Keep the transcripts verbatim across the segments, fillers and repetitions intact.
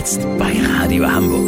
Jetzt bei Radio Hamburg.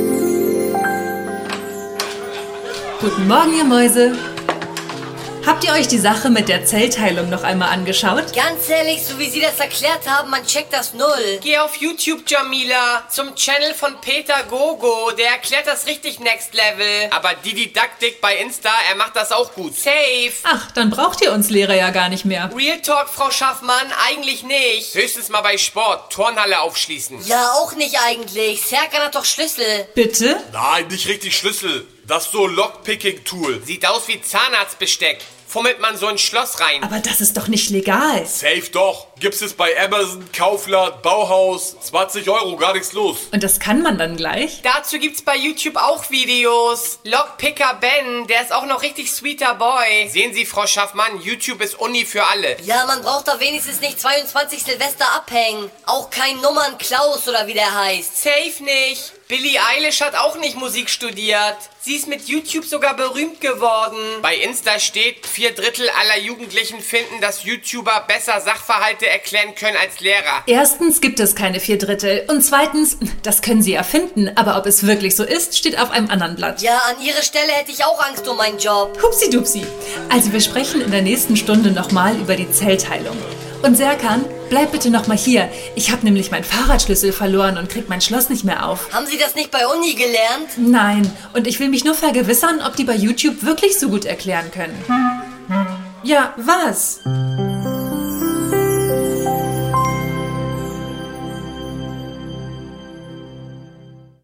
Guten Morgen, ihr Mäuse. Habt ihr euch die Sache mit der Zellteilung noch einmal angeschaut? Ganz ehrlich, so wie Sie das erklärt haben, man checkt das null. Geh auf YouTube, Jamila, zum Channel von Peter Gogo. Der erklärt das richtig Next Level. Aber die Didaktik bei Insta, er macht das auch gut. Safe. Ach, dann braucht ihr uns Lehrer ja gar nicht mehr. Real Talk, Frau Schaffmann, eigentlich nicht. Höchstens mal bei Sport, Turnhalle aufschließen. Ja, auch nicht eigentlich. Serkan hat doch Schlüssel. Bitte? Nein, nicht richtig Schlüssel. Das ist so ein Lockpicking-Tool. Sieht aus wie Zahnarztbesteck. Fummelt man so ein Schloss rein. Aber das ist doch nicht legal. Safe doch. Gibt's es bei Amazon, Kaufland, Bauhaus. zwanzig Euro, gar nichts los. Und das kann man dann gleich? Dazu gibt's bei YouTube auch Videos. Lockpicker Ben, der ist auch noch richtig sweeter Boy. Sehen Sie, Frau Schaffmann, YouTube ist Uni für alle. Ja, man braucht da wenigstens nicht zweiundzwanzig Silvester abhängen. Auch kein Nummern Klaus oder wie der heißt. Safe nicht. Billie Eilish hat auch nicht Musik studiert. Sie ist mit YouTube sogar berühmt geworden. Bei Insta steht, vier Drittel aller Jugendlichen finden, dass YouTuber besser Sachverhalte erklären können als Lehrer. Erstens gibt es keine vier Drittel. Und zweitens, das können sie erfinden. Aber ob es wirklich so ist, steht auf einem anderen Blatt. Ja, an Ihrer Stelle hätte ich auch Angst um meinen Job. Hupsi-dupsi. Also wir sprechen in der nächsten Stunde nochmal über die Zellteilung. Und Serkan, bleib bitte noch mal hier. Ich habe nämlich meinen Fahrradschlüssel verloren und krieg mein Schloss nicht mehr auf. Haben Sie das nicht bei Uni gelernt? Nein, und ich will mich nur vergewissern, ob die bei YouTube wirklich so gut erklären können. Ja, was?